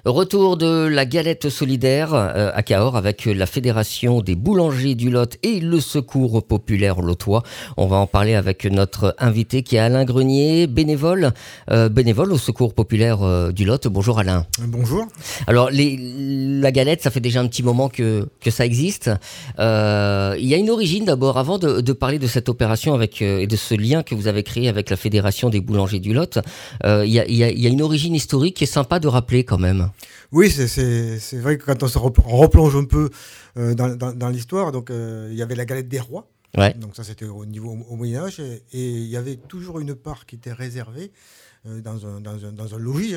Retour de la galette solidaire à Cahors avec la Fédération des boulangers du Lot et le Secours populaire lotois. On va en parler avec notre invité qui est Alain Grenier, bénévole au Secours populaire du Lot. Bonjour Alain. Bonjour. Alors la galette, ça fait déjà un petit moment que ça existe. Il y a une origine d'abord, avant de parler de cette opération et de ce lien que vous avez créé avec la Fédération des boulangers du Lot. Il y a une origine historique qui est sympa de rappeler quand même. Oui, c'est vrai que quand on replonge un peu dans l'histoire, donc il y avait la galette des rois. Ouais. Donc ça c'était au Moyen-Âge et il y avait toujours une part qui était réservée dans un logis.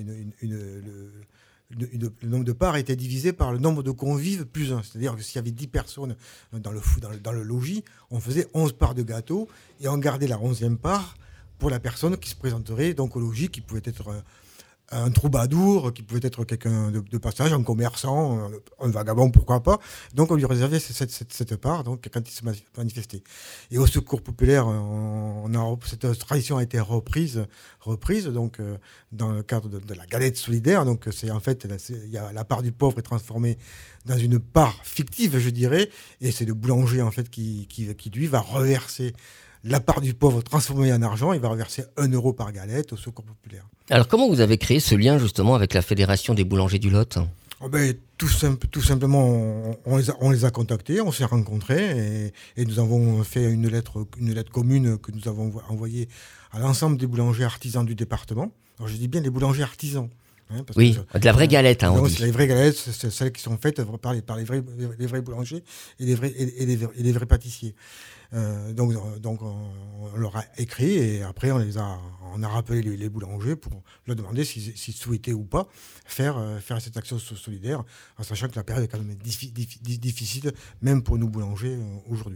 Le nombre de parts était divisé par le nombre de convives plus 1. C'est-à-dire que s'il y avait 10 personnes dans le logis, on faisait 11 parts de gâteau et on gardait la 11e part pour la personne qui se présenterait donc au logis, qui pouvait être un troubadour, qui pouvait être quelqu'un de passage, un commerçant, un vagabond, pourquoi pas. Donc on lui réservait cette part donc, quand il se manifestait. Et au Secours populaire, cette tradition a été reprise donc, dans le cadre de la galette solidaire. Donc c'est en fait, la part du pauvre est transformée dans une part fictive, je dirais, et c'est le boulanger en fait qui lui va reverser la part du pauvre transformée en argent. Il va reverser 1 euro par galette au Secours populaire. Alors comment vous avez créé ce lien justement avec la Fédération des boulangers du Lot ? Tout simplement, on les a contactés, on s'est rencontrés et nous avons fait une lettre commune que nous avons envoyée à l'ensemble des boulangers artisans du département. Alors je dis bien les boulangers artisans. Parce oui, de la vraie galette, on dit. C'est les vraies galettes, c'est celles qui sont faites par les vrais boulangers et les vrais pâtissiers. Donc on leur a écrit et après on a rappelé les boulangers pour leur demander s'ils souhaitaient ou pas faire cette action solidaire, en sachant que la période est quand même difficile, même pour nous boulangers aujourd'hui.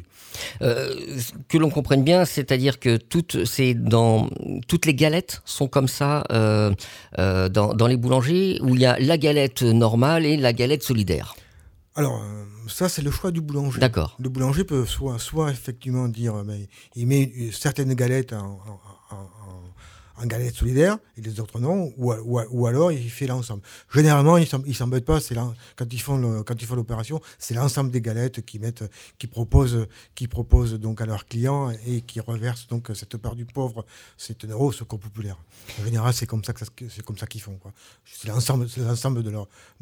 Que l'on comprenne bien, c'est-à-dire que toutes les galettes sont comme ça dans les boulangers, où il y a la galette normale et la galette solidaire. Alors, ça, c'est le choix du boulanger. D'accord. Le boulanger peut soit effectivement dire, il met certaines galettes en galette solidaire et les autres non, ou alors il fait l'ensemble. Généralement, ils s'embêtent pas. Quand ils font l'opération, c'est l'ensemble des galettes qui proposent donc à leurs clients et qui reversent donc cette part du pauvre, c'est 1 euro au Secours populaire. En général, c'est comme ça qu'ils font, quoi. C'est l'ensemble de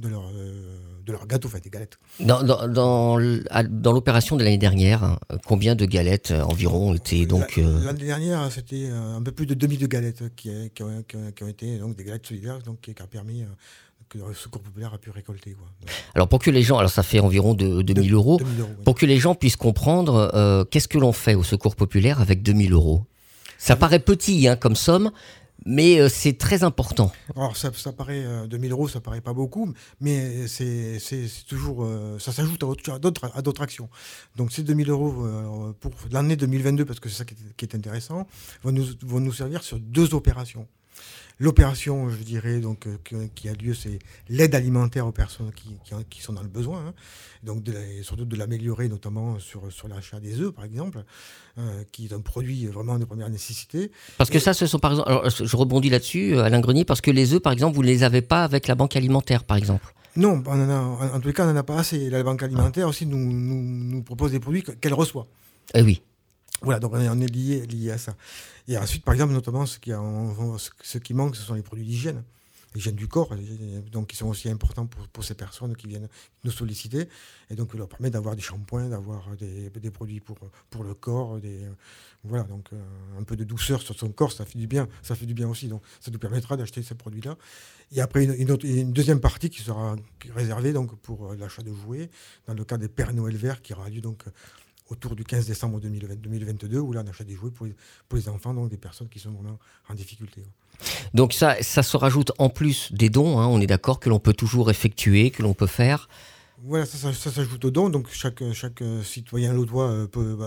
leur gâteau, des galettes. Dans l'opération de l'année dernière, combien de galettes environ étaient donc L'année dernière, c'était un peu plus de 2000 de galettes qui ont été donc des galettes solidaires, donc qui a permis que le Secours populaire a pu récolter, quoi. Alors pour que les gens, ça fait environ 2000 euros, 2000 euros, oui. Pour que les gens puissent comprendre, qu'est-ce que l'on fait au Secours populaire avec 2000 euros ? Ça paraît petit comme somme, mais c'est très important. Alors ça paraît 2000 euros, ça paraît pas beaucoup, mais c'est toujours ça s'ajoute à d'autres actions. Donc ces 2000 euros pour l'année 2022, parce que c'est ça qui est intéressant, vont nous servir sur 2 opérations. L'opération, je dirais, donc, qui a lieu, c'est l'aide alimentaire aux personnes qui sont dans le besoin, donc surtout de l'améliorer, notamment sur l'achat des œufs, par exemple, qui est un produit vraiment de première nécessité. Parce que ça, ce sont par exemple, alors, je rebondis là-dessus, Alain Grenier, parce que les œufs, par exemple, vous ne les avez pas avec la banque alimentaire, par exemple. Non, en tous les cas, on n'en a pas assez. La banque alimentaire aussi nous propose des produits qu'elle reçoit. Eh oui. Voilà, donc on est lié à ça. Et ensuite, par exemple, notamment, ce qui manque, ce sont les produits d'hygiène. L'hygiène du corps, donc qui sont aussi importants pour ces personnes qui viennent nous solliciter. Et donc, leur permet d'avoir des shampoings, d'avoir des produits pour le corps. Voilà, donc un peu de douceur sur son corps, ça fait du bien aussi. Donc, ça nous permettra d'acheter ces produits-là. Et après, une deuxième partie qui sera réservée donc, pour l'achat de jouets, dans le cas des Pères Noël verts, qui aura lieu donc autour du 15 décembre 2022, où là on achète des jouets pour les enfants, donc des personnes qui sont vraiment en difficulté. Donc ça se rajoute en plus des dons, on est d'accord, que l'on peut toujours effectuer, que l'on peut faire. Voilà, ça s'ajoute aux dons, donc chaque citoyen lotois peut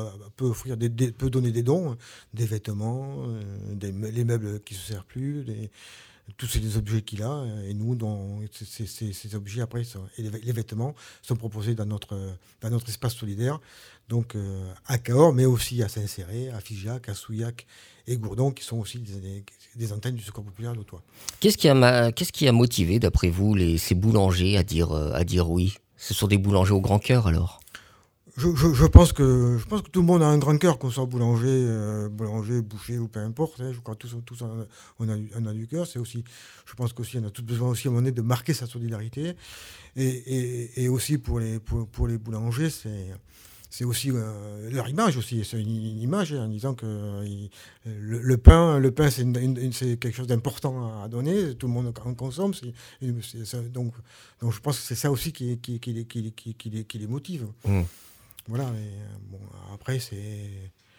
donner des dons, des vêtements, les meubles qui ne se servent plus, tous ces objets qu'il a, et nous, ces objets après, et les vêtements sont proposés dans notre espace solidaire, donc à Cahors, mais aussi à Saint-Céré, à Figeac, à Souillac et Gourdon, qui sont aussi des antennes du Secours populaire d'Autois. Qu'est-ce qui a motivé, d'après vous, ces boulangers à dire oui? Ce sont des boulangers au grand cœur, alors? Je pense que tout le monde a un grand cœur, qu'on soit boulanger, boucher ou peu importe. Je crois que tous on a du cœur. Je pense qu'aussi on a tous besoin aussi à un moment donné de marquer sa solidarité. Et aussi pour les boulangers, c'est aussi leur image aussi. C'est une image en disant que le pain c'est quelque chose d'important à donner. Tout le monde en consomme. Donc je pense que c'est ça aussi qui les motive. Mmh. Voilà, après c'est...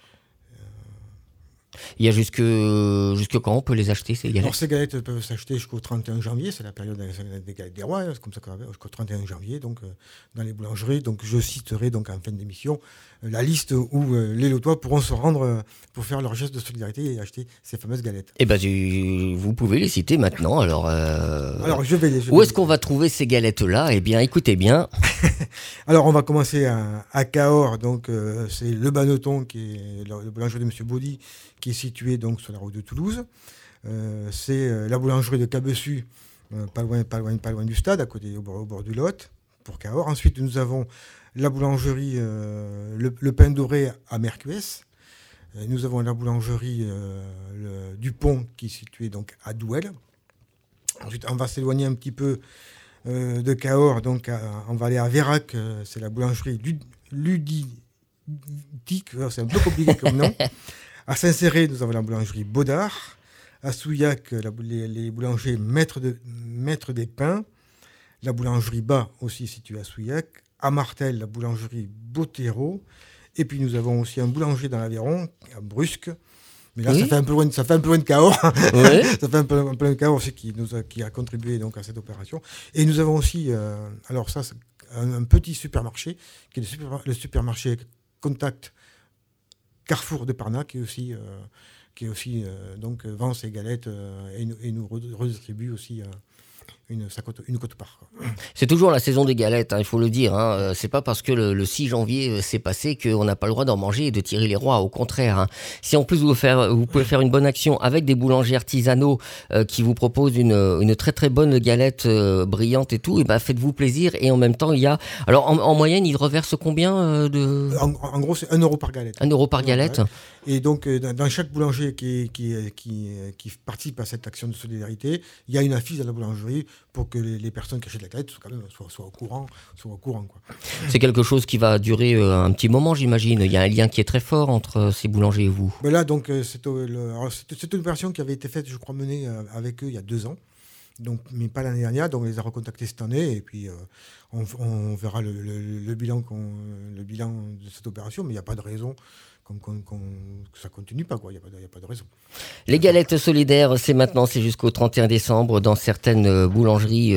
Il y a jusque quand on peut les acheter, ces galettes? Alors ces galettes peuvent s'acheter jusqu'au 31 janvier, c'est la période des galettes des rois, c'est comme ça qu'on appelle, jusqu'au 31 janvier, donc dans les boulangeries. Donc je citerai donc en fin d'émission la liste où les Lotois pourront se rendre pour faire leur geste de solidarité et acheter ces fameuses galettes. Eh ben, vous pouvez les citer maintenant. Alors où est-ce qu'on va trouver ces galettes-là? Eh bien, écoutez bien. Alors on va commencer à Cahors, donc c'est le Banneton, qui est le boulangerie de M. Baudy, qui est situé donc sur la route de Toulouse. C'est la boulangerie de Cabessus, pas loin du stade, à côté, au bord du Lot, pour Cahors. Ensuite, nous avons la boulangerie le Pain Doré à Mercuès. Nous avons la boulangerie du Pont, qui est située donc à Douel. Ensuite, on va s'éloigner un petit peu de Cahors, donc on va aller à Vérac, c'est la boulangerie Ludique, c'est un peu compliqué comme nom. À Saint-Céré, nous avons la boulangerie Baudard. À Souillac, les boulangers Maître des Pains. La boulangerie Bas, aussi située à Souillac. À Martel, la boulangerie Bottero. Et puis nous avons aussi un boulanger dans l'Aveyron, à Brusque. Mais là, oui, ça fait un peu loin de Cahors. Ouais. Ça fait un peu loin de Cahors aussi, qui a contribué donc à cette opération. Et nous avons aussi, alors ça, c'est un petit supermarché, qui est le supermarché Contact Carrefour de Parnac, qui est aussi donc vend ses galettes et nous redistribue aussi une quote-part. C'est toujours la saison des galettes, il faut le dire. C'est pas parce que le 6 janvier s'est passé qu'on n'a pas le droit d'en manger et de tirer les rois. Au contraire. Si en plus vous pouvez faire une bonne action avec des boulangers artisanaux qui vous proposent une très très bonne galette brillante et tout, et faites-vous plaisir. Et en même temps, il y a... Alors en moyenne, ils reversent combien de... En gros, c'est 1 euro par galette. 1 euro par galette. Et donc, dans chaque boulanger qui participe à cette action de solidarité, il y a une affiche à la boulangerie pour que les personnes qui achètent la galette soient au courant. Quoi. C'est quelque chose qui va durer un petit moment, j'imagine. Il y a un lien qui est très fort entre ces boulangers et vous. Là, donc, c'est une opération qui avait été faite, je crois, menée avec eux il y a 2 ans. Donc, mais pas l'année dernière, donc on les a recontactés cette année et puis on verra le bilan de cette opération, mais il n'y a pas de raison que ça continue pas, quoi. Il n'y a pas de raison. Les galettes solidaires, c'est jusqu'au 31 décembre dans certaines boulangeries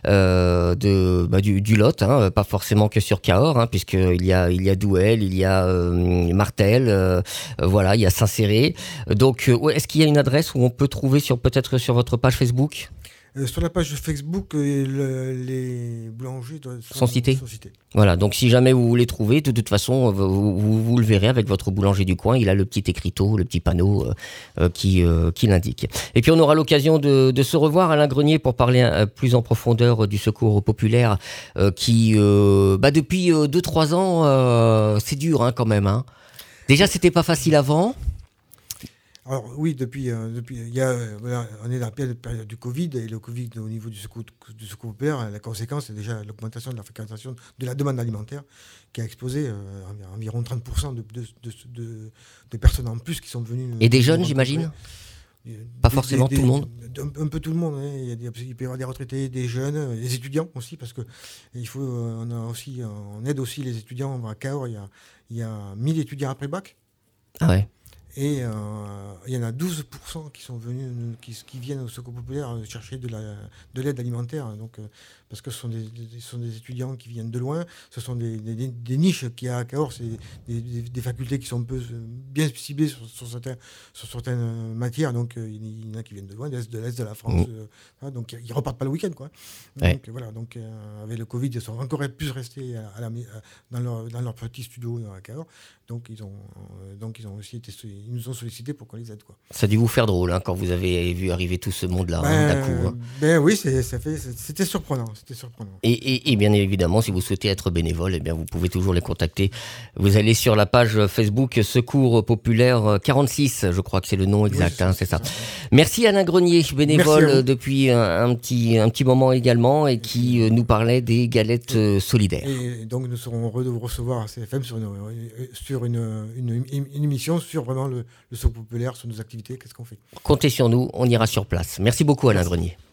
du Lot, pas forcément que sur Cahors, puisqu'il y a Douel, il y a Martel, il y a Saint-Céré. Donc, est-ce qu'il y a une adresse où on peut trouver peut-être sur votre page Facebook ? Sur la page Facebook, les boulangers sont cités. Voilà, donc si jamais vous voulez trouver, de toute façon, vous le verrez avec votre boulanger du coin. Il a le petit écriteau, le petit panneau qui l'indique. Et puis on aura l'occasion de se revoir, Alain Grenier, pour parler plus en profondeur du Secours populaire qui, depuis 2-3 ans, c'est dur quand même. Déjà, c'était pas facile avant. Alors oui, depuis il y a, on est dans la période du Covid, et le Covid au niveau du secours populaire, la conséquence c'est déjà l'augmentation de la fréquentation de la demande alimentaire qui a explosé, environ 30% de personnes en plus qui sont venues. Et des jeunes, j'imagine. Pas forcément tout le monde. Un peu tout le monde. Il peut y avoir des retraités, des jeunes, des étudiants aussi, parce que on aide aussi les étudiants. À Cahors, il y a 1000 étudiants après bac. Ah ouais. Et il y en a 12% qui sont venus, qui viennent au Secours populaire chercher de l'aide alimentaire. Donc, parce que ce sont des étudiants qui viennent de loin. Ce sont des niches qu'il y a à Cahors. C'est des facultés qui sont un peu bien ciblées sur certaines matières. Donc, il y en a qui viennent de loin, de l'Est de la France. Donc, ils ne repartent pas le week-end, quoi. Ouais. Donc, voilà. Donc, avec le Covid, ils sont encore plus restés dans leur petit studio à Cahors. Donc, ils ont aussi ils nous ont sollicité pour qu'on les aide, quoi. Ça a dû vous faire drôle hein, quand vous avez vu arriver tout ce monde-là d'un coup. Hein. Oui, c'était surprenant. Et bien évidemment, si vous souhaitez être bénévole, eh bien, vous pouvez toujours les contacter. Vous allez sur la page Facebook Secours Populaire 46, je crois que c'est le nom exact, oui, c'est ça. Merci Alain Grenier, bénévole depuis un petit moment également et qui nous parlait des galettes solidaires. Et donc nous serons heureux de vous recevoir à CFM sur une émission sur vraiment le Secours populaire, sur nos activités, qu'est-ce qu'on fait. Comptez sur nous, on ira sur place. Merci beaucoup Alain Grenier.